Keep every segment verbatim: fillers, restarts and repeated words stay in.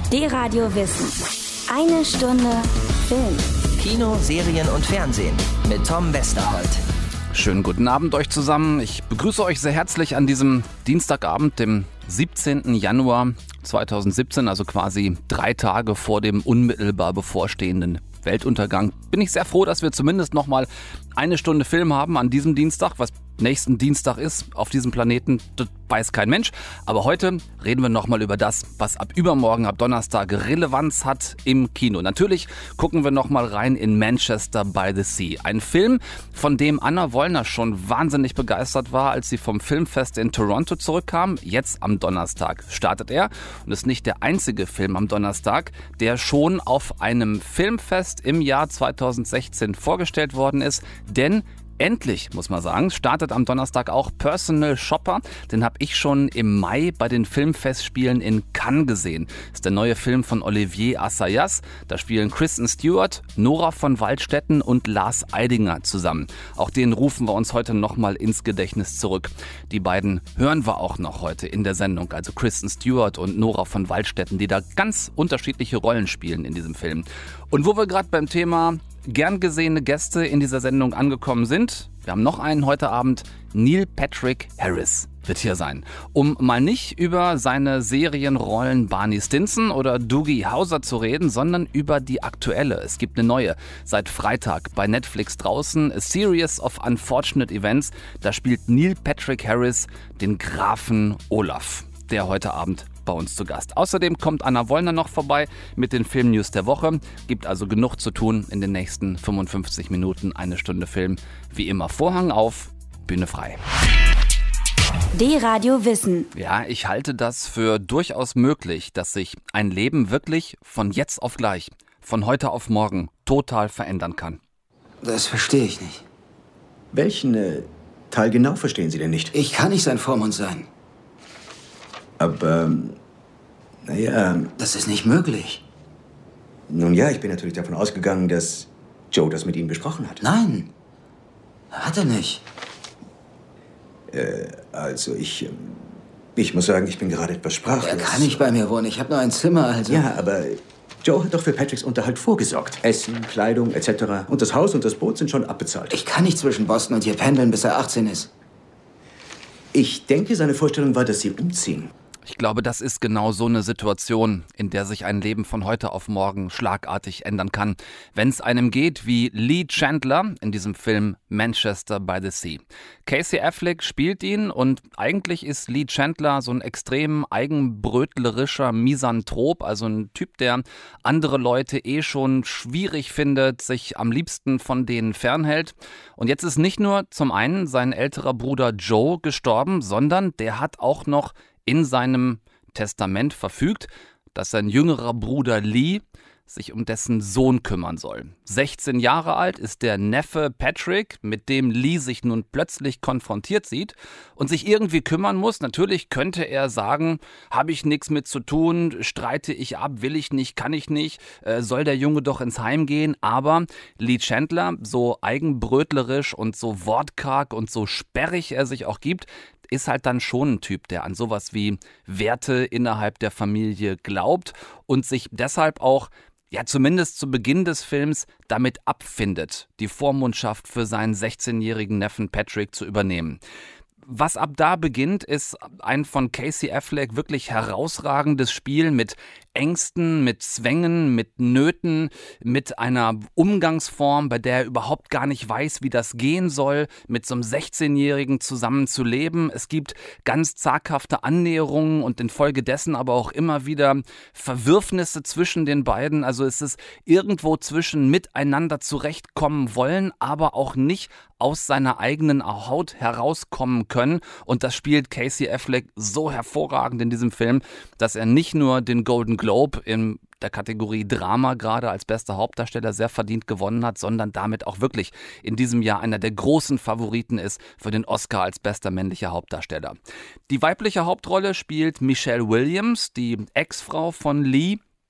D-Radio Wissen. Eine Stunde Film. Kino, Serien und Fernsehen mit Tom Westerholt. Schönen guten Abend euch zusammen. Ich begrüße euch sehr herzlich an diesem Dienstagabend, dem siebzehnten Januar zweitausendsiebzehn, also quasi drei Tage vor dem unmittelbar bevorstehenden Weltuntergang. Bin ich sehr froh, dass wir zumindest noch mal eine Stunde Film haben an diesem Dienstag. Was nächsten Dienstag ist auf diesem Planeten, das weiß kein Mensch. Aber heute reden wir noch mal über das, was ab übermorgen, ab Donnerstag Relevanz hat im Kino. Natürlich gucken wir noch mal rein in Manchester by the Sea. Ein Film, von dem Anna Wollner schon wahnsinnig begeistert war, als sie vom Filmfest in Toronto zurückkam. Jetzt am Donnerstag startet er und ist nicht der einzige Film am Donnerstag, der schon auf einem Filmfest im Jahr zweitausendsechzehn vorgestellt worden ist. Denn endlich, muss man sagen, startet am Donnerstag auch Personal Shopper. Den habe ich schon im Mai bei den Filmfestspielen in Cannes gesehen. Das ist der neue Film von Olivier Assayas. Da spielen Kristen Stewart, Nora von Waldstetten und Lars Eidinger zusammen. Auch den rufen wir uns heute nochmal ins Gedächtnis zurück. Die beiden hören wir auch noch heute in der Sendung. Also Kristen Stewart und Nora von Waldstetten, die da ganz unterschiedliche Rollen spielen in diesem Film. Und wo wir gerade beim Thema gern gesehene Gäste in dieser Sendung angekommen sind, wir haben noch einen heute Abend, Neil Patrick Harris wird hier sein. Um mal nicht über seine Serienrollen Barney Stinson oder Doogie Howser zu reden, sondern über die aktuelle. Es gibt eine neue, seit Freitag bei Netflix draußen, A Series of Unfortunate Events. Da spielt Neil Patrick Harris den Grafen Olaf, der heute Abend bei uns zu Gast. Außerdem kommt Anna Wollner noch vorbei mit den Filmnews der Woche. Gibt also genug zu tun in den nächsten fünfundfünfzig Minuten, eine Stunde Film. Wie immer Vorhang auf, Bühne frei. D-Radio Wissen. Ja, ich halte das für durchaus möglich, dass sich ein Leben wirklich von jetzt auf gleich, von heute auf morgen total verändern kann. Das verstehe ich nicht. Welchen äh, Teil genau verstehen Sie denn nicht? Ich kann nicht sein Vormund sein. Aber, naja... Das ist nicht möglich. Nun ja, ich bin natürlich davon ausgegangen, dass Joe das mit Ihnen besprochen hat. Nein, hat er nicht. Äh, also ich... Ich muss sagen, ich bin gerade etwas sprachlos. Er kann nicht bei mir wohnen, ich habe nur ein Zimmer, also... Ja, aber Joe hat doch für Patricks Unterhalt vorgesorgt. Essen, Kleidung et cetera. Und das Haus und das Boot sind schon abbezahlt. Ich kann nicht zwischen Boston und hier pendeln, bis er achtzehn ist. Ich denke, seine Vorstellung war, dass Sie umziehen. Ich glaube, das ist genau so eine Situation, in der sich ein Leben von heute auf morgen schlagartig ändern kann, wenn es einem geht wie Lee Chandler in diesem Film Manchester by the Sea. Casey Affleck spielt ihn und eigentlich ist Lee Chandler so ein extrem eigenbrötlerischer Misanthrop, also ein Typ, der andere Leute eh schon schwierig findet, sich am liebsten von denen fernhält. Und jetzt ist nicht nur zum einen sein älterer Bruder Joe gestorben, sondern der hat auch noch in seinem Testament verfügt, dass sein jüngerer Bruder Lee sich um dessen Sohn kümmern soll. sechzehn Jahre alt ist der Neffe Patrick, mit dem Lee sich nun plötzlich konfrontiert sieht und sich irgendwie kümmern muss. Natürlich könnte er sagen, habe ich nichts mit zu tun, streite ich ab, will ich nicht, kann ich nicht, äh, soll der Junge doch ins Heim gehen. Aber Lee Chandler, so eigenbrötlerisch und so wortkarg und so sperrig er sich auch gibt, ist halt dann schon ein Typ, der an sowas wie Werte innerhalb der Familie glaubt und sich deshalb auch, ja zumindest zu Beginn des Films, damit abfindet, die Vormundschaft für seinen sechzehnjährigen Neffen Patrick zu übernehmen. Was ab da beginnt, ist ein von Casey Affleck wirklich herausragendes Spiel mit Ängsten, mit Zwängen, mit Nöten, mit einer Umgangsform, bei der er überhaupt gar nicht weiß, wie das gehen soll, mit so einem sechzehnjährigen zusammen zu leben. Es gibt ganz zaghafte Annäherungen und infolgedessen aber auch immer wieder Verwürfnisse zwischen den beiden. Also es ist irgendwo zwischen miteinander zurechtkommen wollen, aber auch nicht aus seiner eigenen Haut herauskommen können. Und das spielt Casey Affleck so hervorragend in diesem Film, dass er nicht nur den Golden Globe in der Kategorie Drama gerade als bester Hauptdarsteller sehr verdient gewonnen hat, sondern damit auch wirklich in diesem Jahr einer der großen Favoriten ist für den Oscar als bester männlicher Hauptdarsteller. Die weibliche Hauptrolle spielt Michelle Williams, die Ex-Frau von Lee.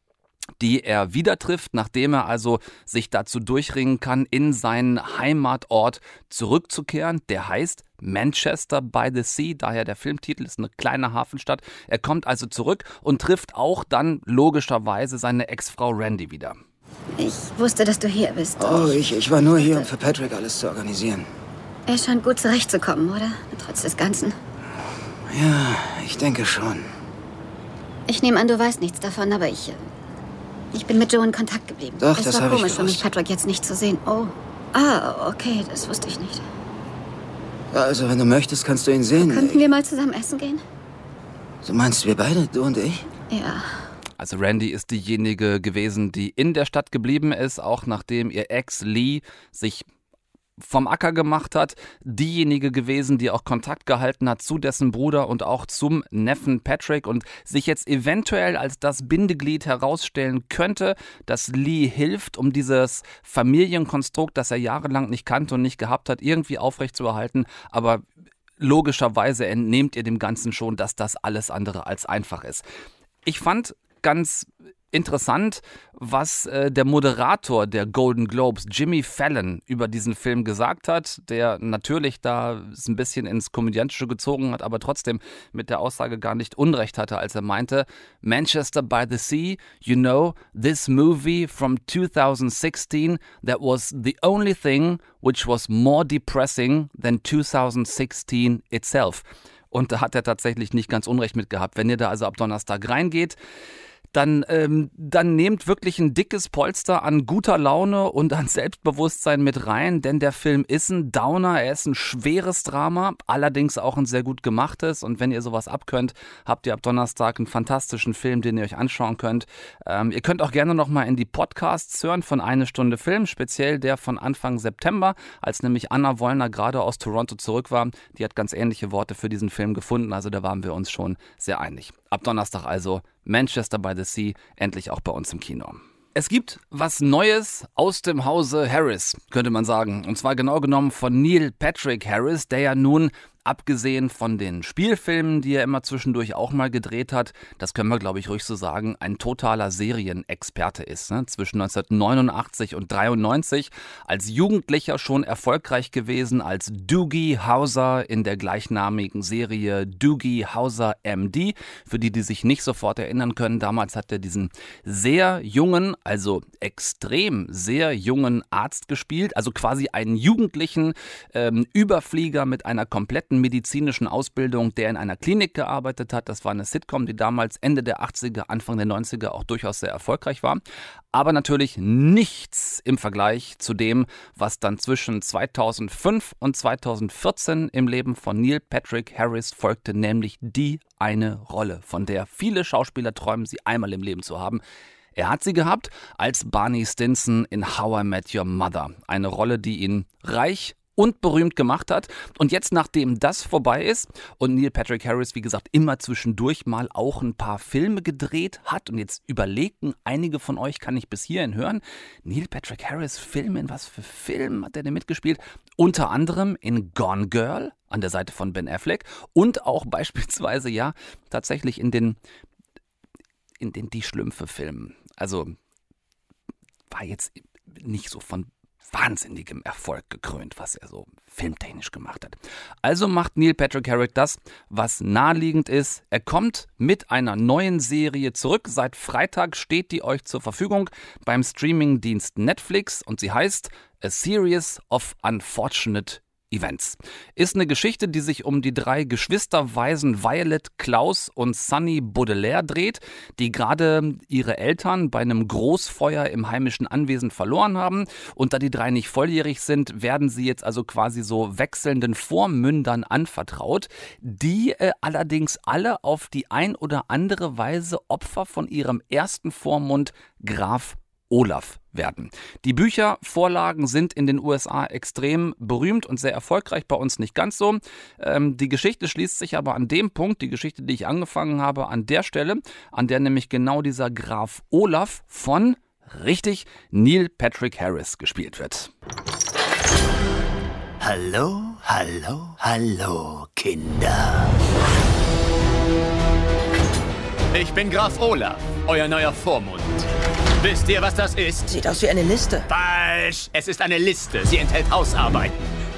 die er wieder trifft, nachdem er also sich dazu durchringen kann, in seinen Heimatort zurückzukehren. Der heißt Manchester by the Sea, daher der Filmtitel, ist eine kleine Hafenstadt. Er kommt also zurück und trifft auch dann logischerweise seine Ex-Frau Randy wieder. Ich wusste, dass du hier bist. Oh, ich, ich war nur hier, um für Patrick alles zu organisieren. Er scheint gut zurechtzukommen, oder? Trotz des Ganzen. Ja, ich denke schon. Ich nehme an, du weißt nichts davon, aber ich... Ich bin mit Joe in Kontakt geblieben. Doch, es das war habe ich komisch für mich, gewusst. Patrick jetzt nicht zu sehen. Oh. Ah, okay, das wusste ich nicht. Also, wenn du möchtest, kannst du ihn sehen. Könnten wir mal zusammen essen gehen? Du meinst, wir beide, du und ich? Ja. Also Randy ist diejenige gewesen, die in der Stadt geblieben ist, auch nachdem ihr Ex Lee sich vom Acker gemacht hat, diejenige gewesen, die auch Kontakt gehalten hat zu dessen Bruder und auch zum Neffen Patrick und sich jetzt eventuell als das Bindeglied herausstellen könnte, dass Lee hilft, um dieses Familienkonstrukt, das er jahrelang nicht kannte und nicht gehabt hat, irgendwie aufrechtzuerhalten, aber logischerweise entnehmt ihr dem Ganzen schon, dass das alles andere als einfach ist. Ich fand ganz interessant, was äh, der Moderator der Golden Globes, Jimmy Fallon, über diesen Film gesagt hat, der natürlich da es ein bisschen ins Komödiantische gezogen hat, aber trotzdem mit der Aussage gar nicht Unrecht hatte, als er meinte, Manchester by the Sea, you know, this movie from two thousand sixteen, that was the only thing which was more depressing than two thousand sixteen itself. Und da hat er tatsächlich nicht ganz Unrecht mit gehabt. Wenn ihr da also ab Donnerstag reingeht, Dann, ähm, dann nehmt wirklich ein dickes Polster an guter Laune und an Selbstbewusstsein mit rein, denn der Film ist ein Downer, er ist ein schweres Drama, allerdings auch ein sehr gut gemachtes und wenn ihr sowas abkönnt, habt ihr ab Donnerstag einen fantastischen Film, den ihr euch anschauen könnt. Ähm, ihr könnt auch gerne nochmal in die Podcasts hören von Eine Stunde Film, speziell der von Anfang September, als nämlich Anna Wollner gerade aus Toronto zurück war. Die hat ganz ähnliche Worte für diesen Film gefunden, also da waren wir uns schon sehr einig. Ab Donnerstag also Manchester by the Sea, endlich auch bei uns im Kino. Es gibt was Neues aus dem Hause Harris, könnte man sagen. Und zwar genau genommen von Neil Patrick Harris, der ja nun, abgesehen von den Spielfilmen, die er immer zwischendurch auch mal gedreht hat, das können wir, glaube ich, ruhig so sagen, ein totaler Serienexperte ist. Ne? Zwischen neunzehnhundertneunundachtzig und dreiundneunzig als Jugendlicher schon erfolgreich gewesen als Doogie Howser in der gleichnamigen Serie Doogie Howser M D. Für die, die sich nicht sofort erinnern können, damals hat er diesen sehr jungen, also extrem sehr jungen Arzt gespielt, also quasi einen jugendlichen ähm, Überflieger mit einer kompletten medizinischen Ausbildung, der in einer Klinik gearbeitet hat. Das war eine Sitcom, die damals Ende der achtziger, Anfang der neunziger auch durchaus sehr erfolgreich war. Aber natürlich nichts im Vergleich zu dem, was dann zwischen zweitausendfünf und zweitausendvierzehn im Leben von Neil Patrick Harris folgte, nämlich die eine Rolle, von der viele Schauspieler träumen, sie einmal im Leben zu haben. Er hat sie gehabt als Barney Stinson in How I Met Your Mother. Eine Rolle, die ihn reich und berühmt gemacht hat. Und jetzt, nachdem das vorbei ist und Neil Patrick Harris, wie gesagt, immer zwischendurch mal auch ein paar Filme gedreht hat und jetzt überlegten einige von euch, kann ich bis hierhin hören, Neil Patrick Harris, Filme, in was für Filmen hat er denn mitgespielt? Unter anderem in Gone Girl an der Seite von Ben Affleck und auch beispielsweise, ja, tatsächlich in den, in den Die Schlümpfe-Filmen. Also war jetzt nicht so von wahnsinnigem Erfolg gekrönt, was er so filmtechnisch gemacht hat. Also macht Neil Patrick Harris das, was naheliegend ist. Er kommt mit einer neuen Serie zurück. Seit Freitag steht die euch zur Verfügung beim Streamingdienst Netflix und sie heißt A Series of Unfortunate Events. Ist eine Geschichte, die sich um die drei Geschwisterwaisen Violet, Klaus und Sunny Baudelaire dreht, die gerade ihre Eltern bei einem Großfeuer im heimischen Anwesen verloren haben. Und da die drei nicht volljährig sind, werden sie jetzt also quasi so wechselnden Vormündern anvertraut, die äh, allerdings alle auf die ein oder andere Weise Opfer von ihrem ersten Vormund Graf Olaf werden. Die Büchervorlagen sind in den U S A extrem berühmt und sehr erfolgreich, bei uns nicht ganz so. Ähm, die Geschichte schließt sich aber an dem Punkt, die Geschichte, die ich angefangen habe, an der Stelle, an der nämlich genau dieser Graf Olaf von, richtig, Neil Patrick Harris gespielt wird. Hallo, hallo, hallo, Kinder. Ich bin Graf Olaf, euer neuer Vormund. Wisst ihr, was das ist? Sieht aus wie eine Liste. Falsch! Es ist eine Liste. Sie enthält Hausarbeiten.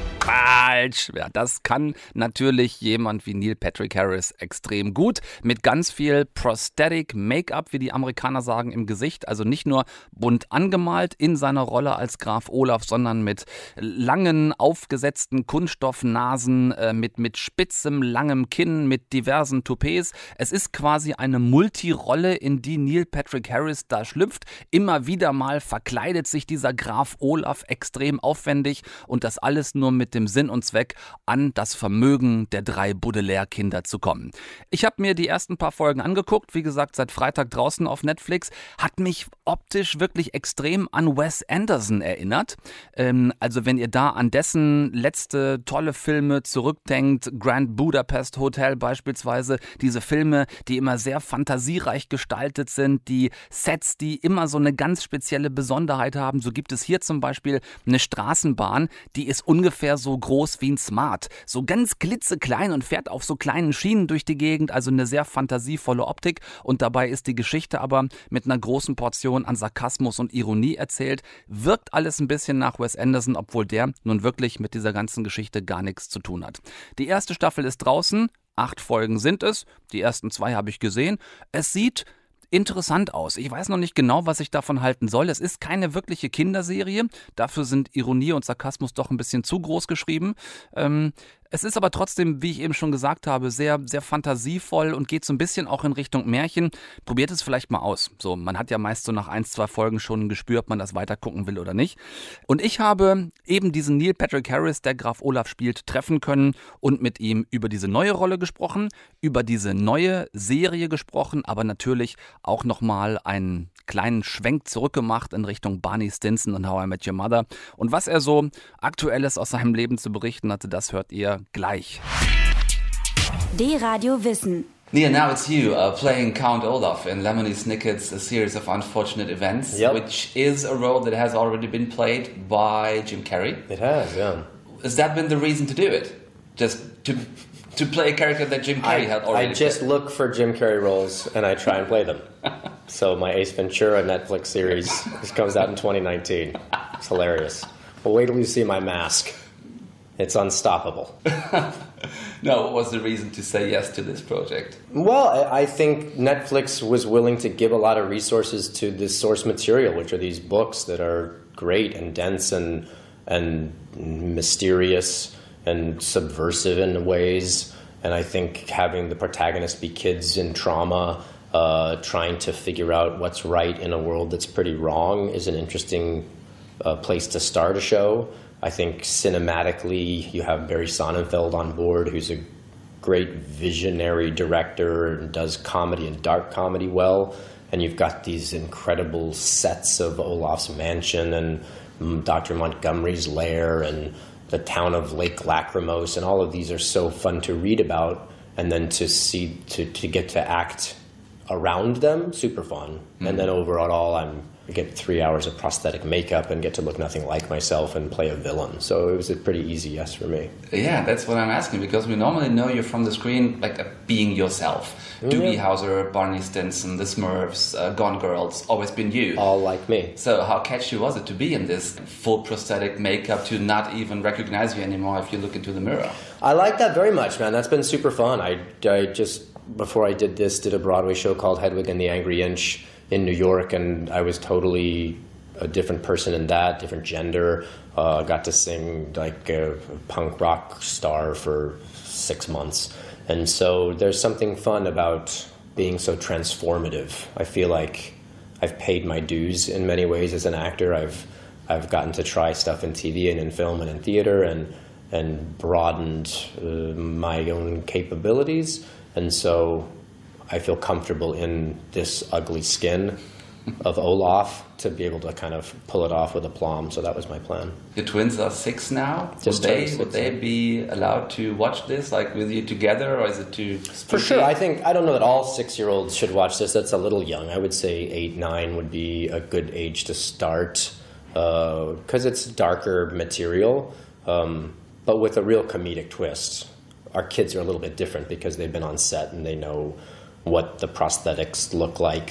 Falsch. Ja, das kann natürlich jemand wie Neil Patrick Harris extrem gut. Mit ganz viel Prosthetic Make-up, wie die Amerikaner sagen, im Gesicht. Also nicht nur bunt angemalt in seiner Rolle als Graf Olaf, sondern mit langen, aufgesetzten Kunststoffnasen, äh, mit, mit spitzem, langem Kinn, mit diversen Toupets. Es ist quasi eine Multirolle, in die Neil Patrick Harris da schlüpft. Immer wieder mal verkleidet sich dieser Graf Olaf extrem aufwendig und das alles nur mit dem Sinn und Zweck, an das Vermögen der drei Baudelaire-Kinder zu kommen. Ich habe mir die ersten paar Folgen angeguckt, wie gesagt, seit Freitag draußen auf Netflix, hat mich optisch wirklich extrem an Wes Anderson erinnert. Ähm, also wenn ihr da an dessen letzte tolle Filme zurückdenkt, Grand Budapest Hotel beispielsweise, diese Filme, die immer sehr fantasiereich gestaltet sind, die Sets, die immer so eine ganz spezielle Besonderheit haben, so gibt es hier zum Beispiel eine Straßenbahn, die ist ungefähr so groß wie ein Smart. So ganz klitzeklein und fährt auf so kleinen Schienen durch die Gegend, also eine sehr fantasievolle Optik. Und dabei ist die Geschichte aber mit einer großen Portion an Sarkasmus und Ironie erzählt. Wirkt alles ein bisschen nach Wes Anderson, obwohl der nun wirklich mit dieser ganzen Geschichte gar nichts zu tun hat. Die erste Staffel ist draußen, acht Folgen sind es. Die ersten zwei habe ich gesehen. Es sieht interessant aus. Ich weiß noch nicht genau, was ich davon halten soll. Es ist keine wirkliche Kinderserie. Dafür sind Ironie und Sarkasmus doch ein bisschen zu groß geschrieben. Ähm, es ist aber trotzdem, wie ich eben schon gesagt habe, sehr, sehr fantasievoll und geht so ein bisschen auch in Richtung Märchen. Probiert es vielleicht mal aus. So, man hat ja meist so nach ein, zwei Folgen schon ein Gespür, ob man das weiter gucken will oder nicht. Und ich habe eben diesen Neil Patrick Harris, der Graf Olaf spielt, treffen können und mit ihm über diese neue Rolle gesprochen, über diese neue Serie gesprochen, aber natürlich auch nochmal einen kleinen Schwenk zurückgemacht in Richtung Barney Stinson und How I Met Your Mother. Und was er so Aktuelles aus seinem Leben zu berichten hatte, das hört ihr gleich. D-Radio Wissen. Neil, now it's you uh, playing Count Olaf in Lemony Snicket's A Series of Unfortunate Events, yep. which is a role that has already been played by Jim Carrey. It has, yeah. Has that been the reason to do it? Just to to play a character that Jim Carrey I, had already I just played? look for Jim Carrey roles and I try and play them. So my Ace Ventura Netflix series this comes out in twenty nineteen. It's hilarious. Well, wait till you see my mask. It's unstoppable. No, what was the reason to say yes to this project? Well, I, I think Netflix was willing to give a lot of resources to this source material, which are these books that are great and dense and and mysterious and subversive in ways. And I think having the protagonist be kids in trauma, uh, trying to figure out what's right in a world that's pretty wrong is an interesting uh, place to start a show. I think cinematically you have Barry Sonnenfeld on board, who's a great visionary director and does comedy and dark comedy well. And you've got these incredible sets of Olaf's mansion and um, Doctor Montgomery's lair and the town of Lake Lachrymose, and all of these are so fun to read about, and then to see, to, to get to act around them, super fun. Mm-hmm. And then overall, I'm I get three hours of prosthetic makeup and get to look nothing like myself and play a villain. So it was a pretty easy yes for me. Yeah, that's what I'm asking, because we normally know you from the screen like uh, being yourself. Yeah. Doogie Howser, Barney Stinson, The Smurfs, uh, Gone Girls, always been you. All like me. So how catchy was it to be in this full prosthetic makeup, to not even recognize you anymore if you look into the mirror? I like that very much, man. That's been super fun. I, I just, before I did this, did a Broadway show called Hedwig and the Angry Inch in New York, and I was totally a different person in that, different gender. Uh, got to sing like a punk rock star for six months. And so there's something fun about being so transformative. I feel like I've paid my dues in many ways as an actor. I've I've gotten to try stuff in T V and in film and in theater, and and broadened uh, my own capabilities. And so I feel comfortable in this ugly skin of Olaf to be able to kind of pull it off with aplomb. So that was my plan. Your twins are six now. Just would they six, would they be allowed to watch this, like with you together, or is it too spooky? For sure. I think I don't know that all six-year-olds should watch this. That's a little young. I would say eight, nine would be a good age to start because uh, it's darker material, um, but with a real comedic twist. Our kids are a little bit different because they've been on set and they know what the prosthetics look like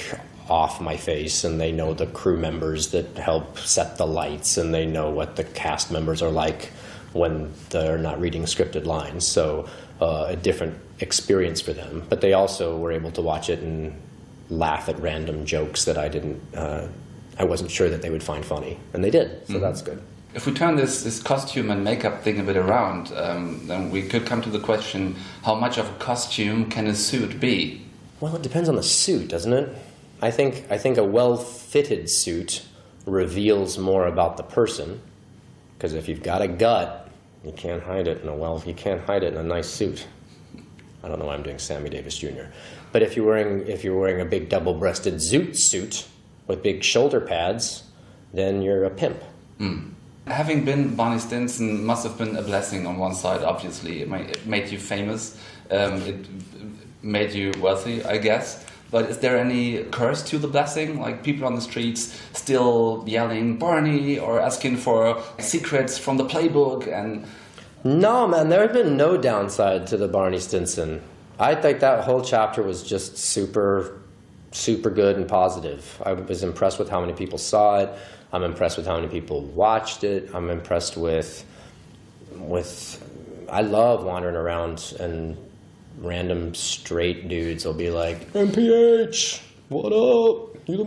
off my face, and they know the crew members that help set the lights, and they know what the cast members are like when they're not reading scripted lines. So uh, a different experience for them. But they also were able to watch it and laugh at random jokes that I didn't, uh, I wasn't sure that they would find funny. And they did, so mm-hmm. that's good. If we turn this, this costume and makeup thing a bit around, um, then we could come to the question, how much of a costume can a suit be? Well, it depends on the suit, doesn't it? I think I think a well-fitted suit reveals more about the person, because if you've got a gut, you can't hide it in a well. You can't hide it in a nice suit. I don't know why I'm doing Sammy Davis Junior But if you're wearing if you're wearing a big double-breasted zoot suit with big shoulder pads, then you're a pimp. Mm. Having been Barney Stinson must have been a blessing on one side, obviously. It made, it made you famous. Um, it made you wealthy, I guess. But is there any curse to the blessing? Like people on the streets still yelling Barney or asking for secrets from the playbook? And no, man, there had been no downside to the Barney Stinson. I think that whole chapter was just super, super good and positive. I was impressed with how many people saw it. I'm impressed with how many people watched it. I'm impressed with, with, I love wandering around and random straight dudes will be like, M P H, what up? You the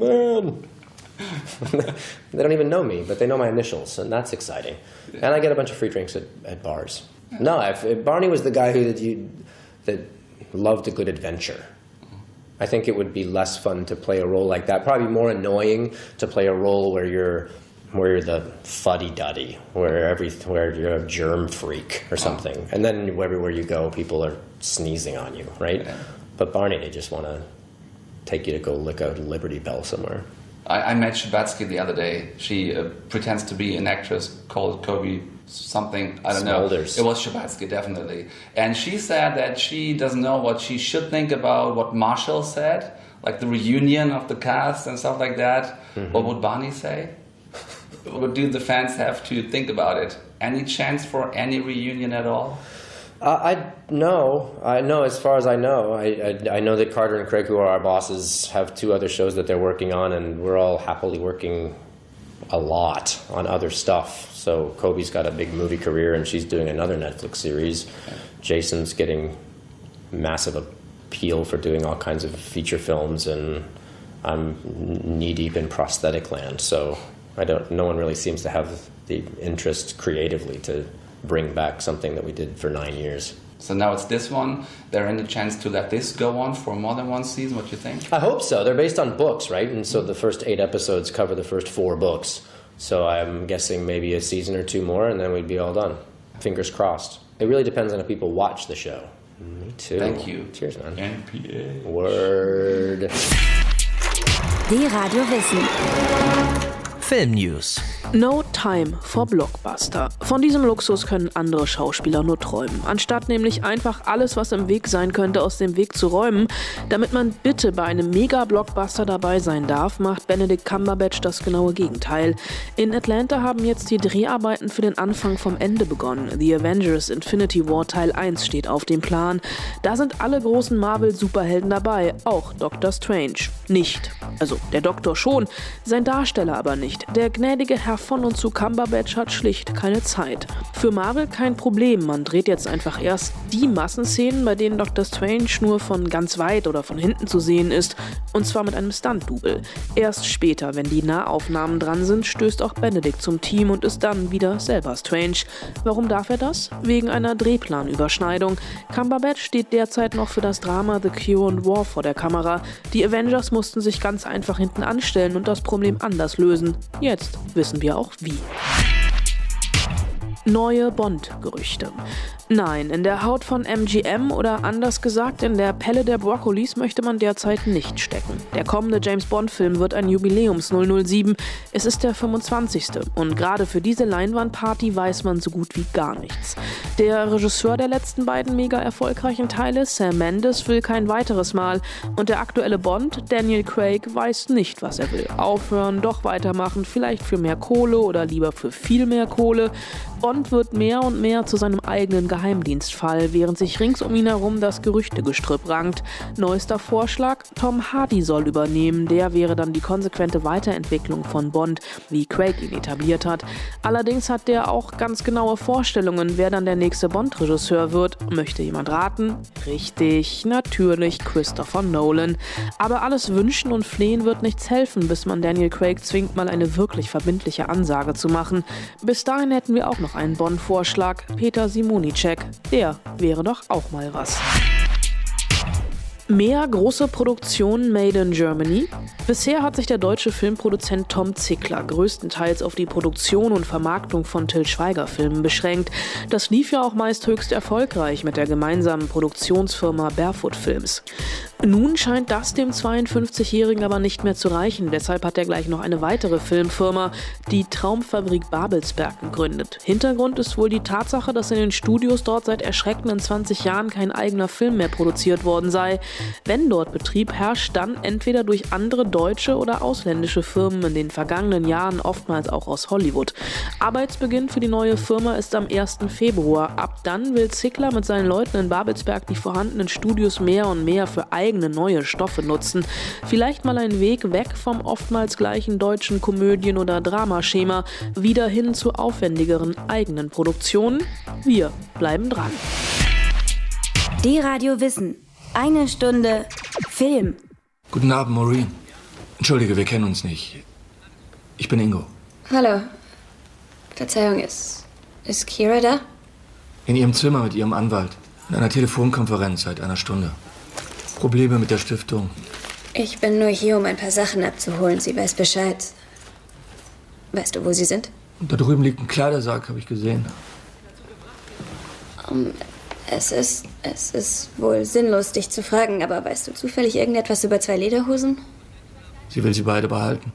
man. They don't even know me, but they know my initials, and that's exciting. Yeah. And I get a bunch of free drinks at, at bars. Yeah. No, if, if Barney was the guy who that you that loved a good adventure. I think it would be less fun to play a role like that. Probably more annoying to play a role where you're where you're the fuddy-duddy, where every where you're a germ freak or something. Oh. And then everywhere you go, people are sneezing on you, right? Yeah. But Barney, they just want to take you to go lick a Liberty Bell somewhere. I, I met Schabatsky the other day. She uh, pretends to be an actress called Kobe something, I don't Smulders. know. It was Schabatsky, definitely. And she said that she doesn't know what she should think about what Marshall said, like the reunion of the cast and stuff like that. Mm-hmm. What would Barney say? What do the fans have to think about it? Any chance for any reunion at all? Uh, I know. I know. As far as I know, I, I I know that Carter and Craig, who are our bosses, have two other shows that they're working on, and we're all happily working a lot on other stuff. So Kobe's got a big movie career, and she's doing another Netflix series. Okay. Jason's getting massive appeal for doing all kinds of feature films, and I'm knee deep in prosthetic land. So I don't. No one really seems to have the interest creatively to bring back something that we did for nine years. So now it's this one. There any chance to let this go on for more than one season? What do you think? I hope so. They're based on books, right? And so the first eight episodes cover the first four books. So I'm guessing maybe a season or two more, and then we'd be all done. Fingers crossed. It really depends on if people watch the show. Me too. Thank you. Cheers, man. N P A. Word. Die Radio Wissen. Film News. No time for Blockbuster. Von diesem Luxus können andere Schauspieler nur träumen. Anstatt nämlich einfach alles, was im Weg sein könnte, aus dem Weg zu räumen, damit man bitte bei einem Mega-Blockbuster dabei sein darf, macht Benedict Cumberbatch das genaue Gegenteil. In Atlanta haben jetzt die Dreharbeiten für den Anfang vom Ende begonnen. The Avengers Infinity War Teil eins steht auf dem Plan. Da sind alle großen Marvel-Superhelden dabei, auch Doctor Strange. Nicht. Also der Doktor schon, sein Darsteller aber nicht. Der gnädige Herr von und zu Cumberbatch hat schlicht keine Zeit. Für Marvel kein Problem, man dreht jetzt einfach erst die Massenszenen, bei denen Doctor Strange nur von ganz weit oder von hinten zu sehen ist, und zwar mit einem Stunt-Double. Erst später, wenn die Nahaufnahmen dran sind, stößt auch Benedict zum Team und ist dann wieder selber Strange. Warum darf er das? Wegen einer Drehplanüberschneidung. Cumberbatch steht derzeit noch für das Drama The Cure und War vor der Kamera. Die Avengers mussten sich ganz einfach hinten anstellen und das Problem anders lösen. Jetzt wissen wir auch wie. Neue Bond-Gerüchte. Nein, in der Haut von M G M oder anders gesagt in der Pelle der Brokkolis möchte man derzeit nicht stecken. Der kommende James-Bond-Film wird ein Jubiläums null null sieben. Es ist der fünfundzwanzigste und gerade für diese Leinwandparty weiß man so gut wie gar nichts. Der Regisseur der letzten beiden mega erfolgreichen Teile, Sam Mendes, will kein weiteres Mal und der aktuelle Bond, Daniel Craig, weiß nicht, was er will. Aufhören, doch weitermachen, vielleicht für mehr Kohle oder lieber für viel mehr Kohle. Bond wird mehr und mehr zu seinem eigenen Geheimnis Geheimdienstfall, während sich rings um ihn herum das Gerüchtegestrüpp rankt. Neuester Vorschlag: Tom Hardy soll übernehmen. Der wäre dann die konsequente Weiterentwicklung von Bond, wie Craig ihn etabliert hat. Allerdings hat der auch ganz genaue Vorstellungen, wer dann der nächste Bond-Regisseur wird. Möchte jemand raten? Richtig, natürlich Christopher Nolan. Aber alles Wünschen und Flehen wird nichts helfen, bis man Daniel Craig zwingt, mal eine wirklich verbindliche Ansage zu machen. Bis dahin hätten wir auch noch einen Bond-Vorschlag: Peter Simonicek. Der wäre doch auch mal was. Mehr große Produktionen made in Germany? Bisher hat sich der deutsche Filmproduzent Tom Zickler größtenteils auf die Produktion und Vermarktung von Til Schweiger-Filmen beschränkt. Das lief ja auch meist höchst erfolgreich mit der gemeinsamen Produktionsfirma Barefoot Films. Nun scheint das dem zweiundfünfzigjährigen aber nicht mehr zu reichen. Deshalb hat er gleich noch eine weitere Filmfirma, die Traumfabrik Babelsberg, gegründet. Hintergrund ist wohl die Tatsache, dass in den Studios dort seit erschreckenden zwanzig Jahren kein eigener Film mehr produziert worden sei. Wenn dort Betrieb herrscht, dann entweder durch andere deutsche oder ausländische Firmen, in den vergangenen Jahren oftmals auch aus Hollywood. Arbeitsbeginn für die neue Firma ist am ersten Februar. Ab dann will Zickler mit seinen Leuten in Babelsberg die vorhandenen Studios mehr und mehr für eigene neue Stoffe nutzen. Vielleicht mal ein Weg weg vom oftmals gleichen deutschen Komödien- oder Dramaschema, wieder hin zu aufwendigeren eigenen Produktionen. Wir bleiben dran. D-Radio Wissen. Eine Stunde Film. Guten Abend, Maureen. Entschuldige, wir kennen uns nicht. Ich bin Ingo. Hallo. Verzeihung, ist, ist Kira da? In ihrem Zimmer mit ihrem Anwalt. In einer Telefonkonferenz seit einer Stunde. Probleme mit der Stiftung. Ich bin nur hier, um ein paar Sachen abzuholen. Sie weiß Bescheid. Weißt du, wo sie sind? Und da drüben liegt ein Kleidersack, habe ich gesehen. Um, es ist, es ist wohl sinnlos, dich zu fragen, aber weißt du zufällig irgendetwas über zwei Lederhosen? Sie will sie beide behalten.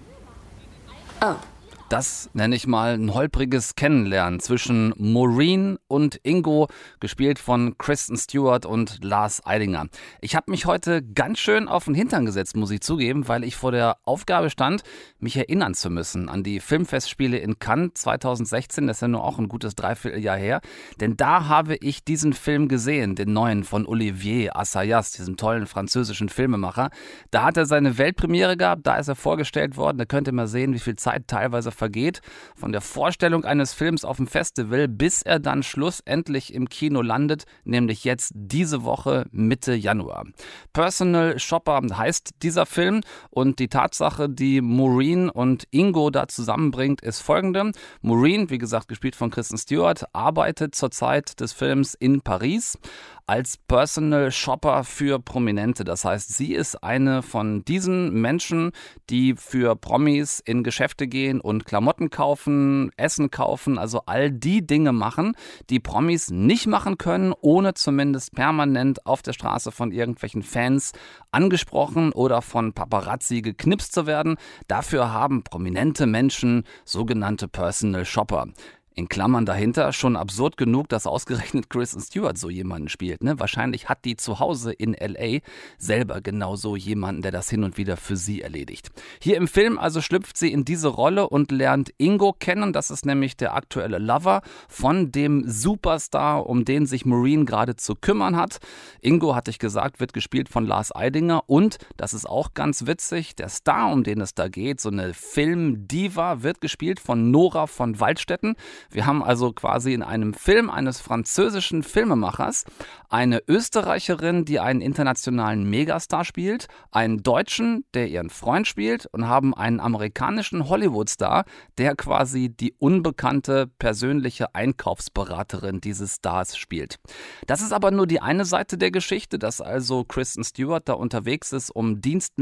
Oh. Das nenne ich mal ein holpriges Kennenlernen zwischen Maureen und Ingo, gespielt von Kristen Stewart und Lars Eidinger. Ich habe mich heute ganz schön auf den Hintern gesetzt, muss ich zugeben, weil ich vor der Aufgabe stand, mich erinnern zu müssen an die Filmfestspiele in Cannes zweitausendsechzehn. Das ist ja nur auch ein gutes Dreivierteljahr her. Denn da habe ich diesen Film gesehen, den neuen von Olivier Assayas, diesem tollen französischen Filmemacher. Da hat er seine Weltpremiere gehabt, da ist er vorgestellt worden. Da könnt ihr mal sehen, wie viel Zeit teilweise vergeht, von der Vorstellung eines Films auf dem Festival, bis er dann schlussendlich im Kino landet, nämlich jetzt diese Woche Mitte Januar. Personal Shopper heißt dieser Film und die Tatsache, die Maureen und Ingo da zusammenbringt, ist folgende. Maureen, wie gesagt, gespielt von Kristen Stewart, arbeitet zur Zeit des Films in Paris als Personal Shopper für Prominente. Das heißt, sie ist eine von diesen Menschen, die für Promis in Geschäfte gehen und Klamotten kaufen, Essen kaufen, also all die Dinge machen, die Promis nicht machen können, ohne zumindest permanent auf der Straße von irgendwelchen Fans angesprochen oder von Paparazzi geknipst zu werden. Dafür haben prominente Menschen sogenannte Personal Shopper. In Klammern dahinter, schon absurd genug, dass ausgerechnet Kristen Stewart so jemanden spielt. Ne? Wahrscheinlich hat die zu Hause in L A selber genauso jemanden, der das hin und wieder für sie erledigt. Hier im Film also schlüpft sie in diese Rolle und lernt Ingo kennen. Das ist nämlich der aktuelle Lover von dem Superstar, um den sich Maureen gerade zu kümmern hat. Ingo, hatte ich gesagt, wird gespielt von Lars Eidinger und, das ist auch ganz witzig, der Star, um den es da geht, so eine Filmdiva, wird gespielt von Nora von Waldstätten. Wir haben also quasi in einem Film eines französischen Filmemachers eine Österreicherin, die einen internationalen Megastar spielt, einen Deutschen, der ihren Freund spielt und haben einen amerikanischen Hollywood-Star, der quasi die unbekannte persönliche Einkaufsberaterin dieses Stars spielt. Das ist aber nur die eine Seite der Geschichte, dass also Kristen Stewart da unterwegs ist, um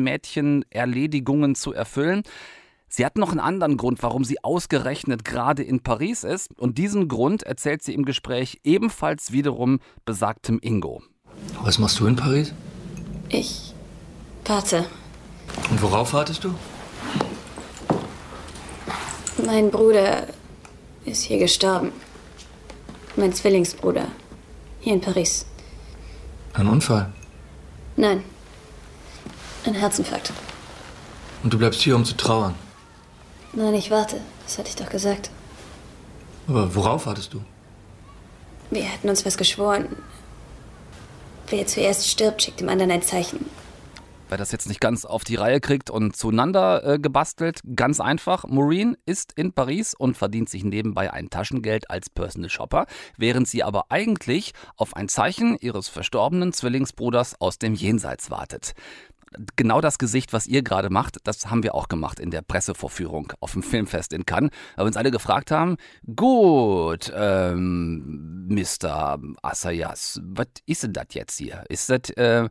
Dienstmädchen-Erledigungen zu erfüllen. Sie hat noch einen anderen Grund, warum sie ausgerechnet gerade in Paris ist. Und diesen Grund erzählt sie im Gespräch ebenfalls wiederum besagtem Ingo. Was machst du in Paris? Ich warte. Und worauf wartest du? Mein Bruder ist hier gestorben. Mein Zwillingsbruder. Hier in Paris. Ein Unfall? Nein. Ein Herzinfarkt. Und du bleibst hier, um zu trauern? Nein, ich warte. Das hatte ich doch gesagt. Aber worauf wartest du? Wir hätten uns was geschworen. Wer zuerst stirbt, schickt dem anderen ein Zeichen. Wer das jetzt nicht ganz auf die Reihe kriegt und zueinander äh, gebastelt, ganz einfach. Maureen ist in Paris und verdient sich nebenbei ein Taschengeld als Personal Shopper, während sie aber eigentlich auf ein Zeichen ihres verstorbenen Zwillingsbruders aus dem Jenseits wartet. Genau das Gesicht, was ihr gerade macht, das haben wir auch gemacht in der Pressevorführung auf dem Filmfest in Cannes, weil wir uns alle gefragt haben, gut, ähm, Mister Assayas, was ist denn das jetzt hier? Ist das äh,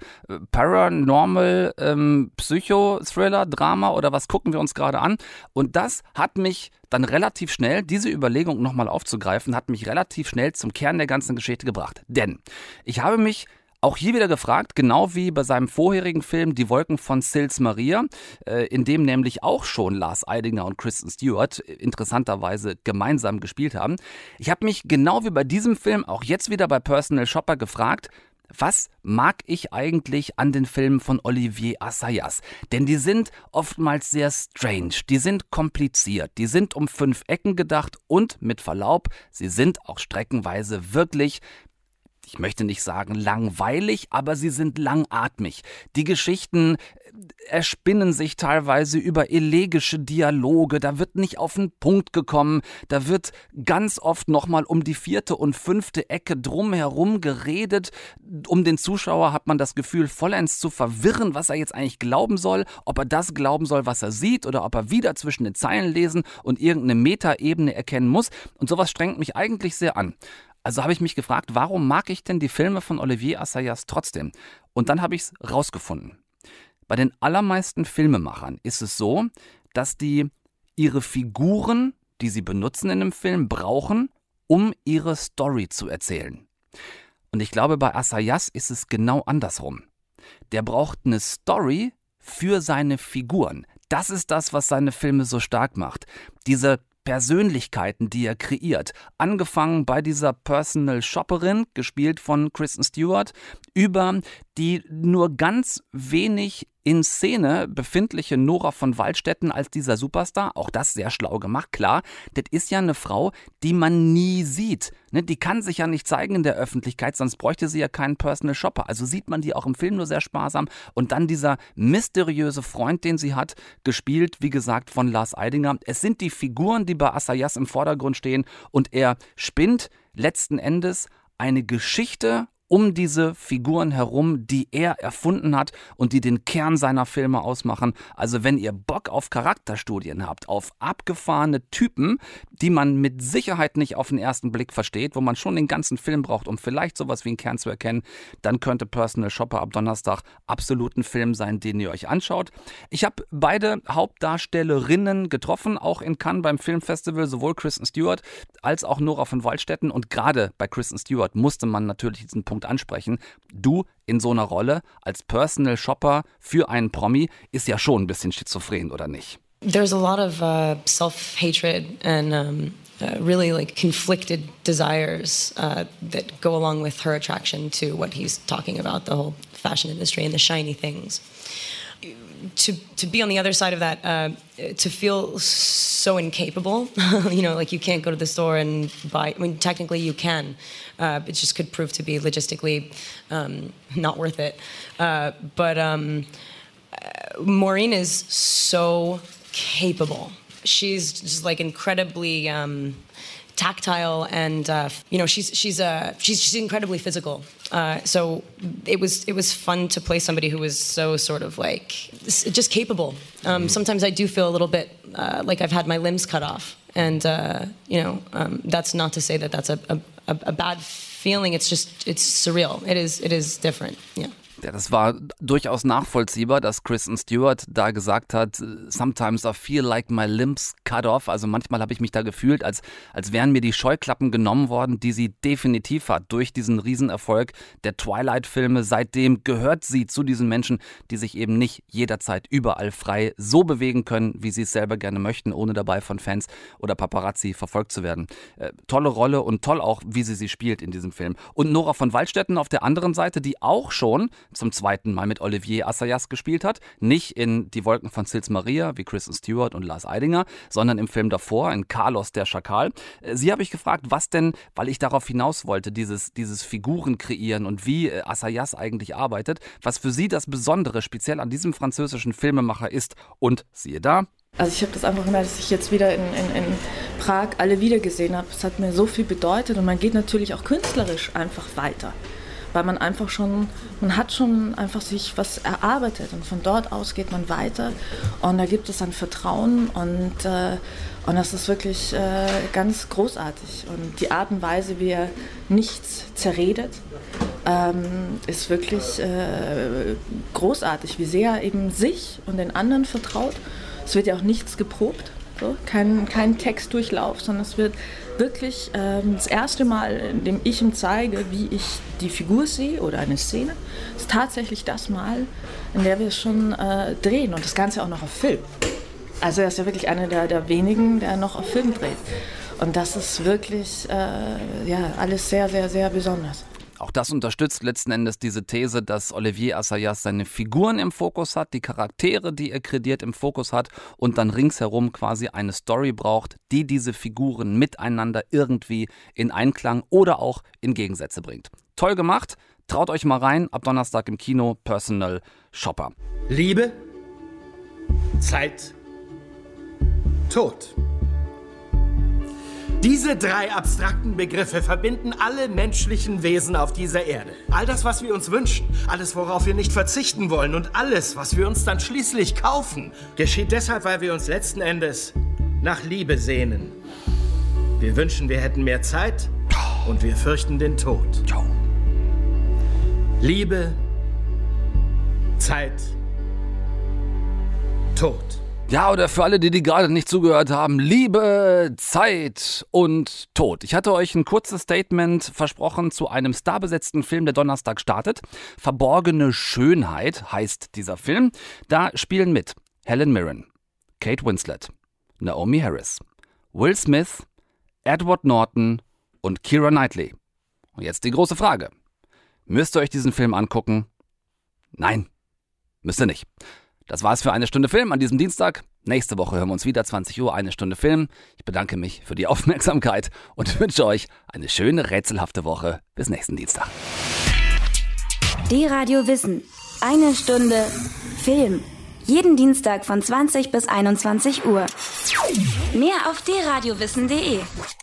Paranormal, ähm, Psycho-Thriller, Drama oder was gucken wir uns gerade an? Und das hat mich dann relativ schnell, diese Überlegung nochmal aufzugreifen, hat mich relativ schnell zum Kern der ganzen Geschichte gebracht. Denn ich habe mich auch hier wieder gefragt, genau wie bei seinem vorherigen Film Die Wolken von Sils Maria, äh, in dem nämlich auch schon Lars Eidinger und Kristen Stewart interessanterweise gemeinsam gespielt haben. Ich habe mich genau wie bei diesem Film auch jetzt wieder bei Personal Shopper gefragt, was mag ich eigentlich an den Filmen von Olivier Assayas? Denn die sind oftmals sehr strange, die sind kompliziert, die sind um fünf Ecken gedacht und mit Verlaub, sie sind auch streckenweise wirklich, ich möchte nicht sagen langweilig, aber sie sind langatmig. Die Geschichten erspinnen sich teilweise über elegische Dialoge, da wird nicht auf den Punkt gekommen, da wird ganz oft nochmal um die vierte und fünfte Ecke drumherum geredet. Um den Zuschauer hat man das Gefühl, vollends zu verwirren, was er jetzt eigentlich glauben soll, ob er das glauben soll, was er sieht, oder ob er wieder zwischen den Zeilen lesen und irgendeine Metaebene erkennen muss. Und sowas strengt mich eigentlich sehr an. Also habe ich mich gefragt, warum mag ich denn die Filme von Olivier Assayas trotzdem? Und dann habe ich es rausgefunden. Bei den allermeisten Filmemachern ist es so, dass die ihre Figuren, die sie benutzen in einem Film, brauchen, um ihre Story zu erzählen. Und ich glaube, bei Assayas ist es genau andersrum. Der braucht eine Story für seine Figuren. Das ist das, was seine Filme so stark macht. Diese Persönlichkeiten, die er kreiert. Angefangen bei dieser Personal Shopperin, gespielt von Kristen Stewart, über die nur ganz wenig in Szene befindliche Nora von Waldstätten als dieser Superstar. Auch das sehr schlau gemacht, klar. Das ist ja eine Frau, die man nie sieht. Ne? Die kann sich ja nicht zeigen in der Öffentlichkeit, sonst bräuchte sie ja keinen Personal Shopper. Also sieht man die auch im Film nur sehr sparsam. Und dann dieser mysteriöse Freund, den sie hat, gespielt, wie gesagt, von Lars Eidinger. Es sind die Figuren, die bei Assayas im Vordergrund stehen. Und er spinnt letzten Endes eine Geschichte um diese Figuren herum, die er erfunden hat und die den Kern seiner Filme ausmachen. Also wenn ihr Bock auf Charakterstudien habt, auf abgefahrene Typen, die man mit Sicherheit nicht auf den ersten Blick versteht, wo man schon den ganzen Film braucht, um vielleicht sowas wie einen Kern zu erkennen, dann könnte Personal Shopper ab Donnerstag absolut ein Film sein, den ihr euch anschaut. Ich habe beide Hauptdarstellerinnen getroffen, auch in Cannes beim Filmfestival, sowohl Kristen Stewart als auch Nora von Waldstätten. Und gerade bei Kristen Stewart musste man natürlich diesen Punkt ansprechen. Du in so einer Rolle als Personal Shopper für einen Promi ist ja schon ein bisschen schizophren, oder nicht? There's a lot of uh, self-hatred and um, uh, really like conflicted desires uh, that go along with her attraction to what he's talking about, the whole fashion industry and the shiny things. To to be on the other side of that, uh, to feel so incapable, you know, like you can't go to the store and buy. I mean, technically you can, uh, it just could prove to be logistically um, not worth it. Uh, but um, Maureen is so capable. She's just like incredibly um, tactile, and uh, you know, she's she's uh, she's she's incredibly physical. Uh, so it was it was fun to play somebody who was so sort of like just capable. Um, sometimes I do feel a little bit uh, like I've had my limbs cut off, and uh, you know, um, that's not to say that that's a, a a bad feeling. It's just it's surreal. It is it is different. Yeah. Ja, das war durchaus nachvollziehbar, dass Kristen Stewart da gesagt hat, sometimes I feel like my limbs cut off. Also manchmal habe ich mich da gefühlt, als, als wären mir die Scheuklappen genommen worden, die sie definitiv hat durch diesen Riesenerfolg der Twilight-Filme. Seitdem gehört sie zu diesen Menschen, die sich eben nicht jederzeit überall frei so bewegen können, wie sie es selber gerne möchten, ohne dabei von Fans oder Paparazzi verfolgt zu werden. Äh, tolle Rolle und toll auch, wie sie sie spielt in diesem Film. Und Nora von Waldstätten auf der anderen Seite, die auch schon zum zweiten Mal mit Olivier Assayas gespielt hat. Nicht in Die Wolken von Sils Maria wie Kristen Stewart und Lars Eidinger, sondern im Film davor, in Carlos der Schakal. Sie habe ich gefragt, was denn, weil ich darauf hinaus wollte, dieses, dieses Figuren kreieren und wie Assayas eigentlich arbeitet, was für sie das Besondere speziell an diesem französischen Filmemacher ist. Und siehe da. Also ich habe das einfach gemerkt, dass ich jetzt wieder in, in, in Prag alle wiedergesehen habe. Es hat mir so viel bedeutet und man geht natürlich auch künstlerisch einfach weiter. Weil man einfach schon, man hat schon einfach sich was erarbeitet und von dort aus geht man weiter und da gibt es ein Vertrauen und, äh, und das ist wirklich äh, ganz großartig. Und die Art und Weise, wie er nichts zerredet, ähm, ist wirklich äh, großartig, wie sehr er eben sich und den anderen vertraut. Es wird ja auch nichts geprobt, so. kein, kein Textdurchlauf, sondern es wird wirklich ähm, das erste Mal, in dem ich ihm zeige, wie ich die Figur sehe oder eine Szene, ist tatsächlich das Mal, in der wir es schon äh, drehen und das Ganze auch noch auf Film. Also er ist ja wirklich einer der, der wenigen, der noch auf Film dreht. Und das ist wirklich äh, ja, alles sehr, sehr, sehr besonders. Auch das unterstützt letzten Endes diese These, dass Olivier Assayas seine Figuren im Fokus hat, die Charaktere, die er kreiert, im Fokus hat und dann ringsherum quasi eine Story braucht, die diese Figuren miteinander irgendwie in Einklang oder auch in Gegensätze bringt. Toll gemacht, traut euch mal rein, ab Donnerstag im Kino, Personal Shopper. Liebe, Zeit, Tod. Diese drei abstrakten Begriffe verbinden alle menschlichen Wesen auf dieser Erde. All das, was wir uns wünschen, alles, worauf wir nicht verzichten wollen und alles, was wir uns dann schließlich kaufen, geschieht deshalb, weil wir uns letzten Endes nach Liebe sehnen. Wir wünschen, wir hätten mehr Zeit und wir fürchten den Tod. Liebe, Zeit, Tod. Ja, oder für alle, die, die gerade nicht zugehört haben, Liebe, Zeit und Tod. Ich hatte euch ein kurzes Statement versprochen zu einem starbesetzten Film, der Donnerstag startet. Verborgene Schönheit heißt dieser Film. Da spielen mit Helen Mirren, Kate Winslet, Naomi Harris, Will Smith, Edward Norton und Keira Knightley. Und jetzt die große Frage. Müsst ihr euch diesen Film angucken? Nein, müsst ihr nicht. Das war's für eine Stunde Film an diesem Dienstag. Nächste Woche hören wir uns wieder, zwanzig Uhr, eine Stunde Film. Ich bedanke mich für die Aufmerksamkeit und wünsche euch eine schöne, rätselhafte Woche. Bis nächsten Dienstag. D-Radio Wissen. Eine Stunde Film. Jeden Dienstag von zwanzig bis einundzwanzig Uhr. Mehr auf d radio wissen punkt de.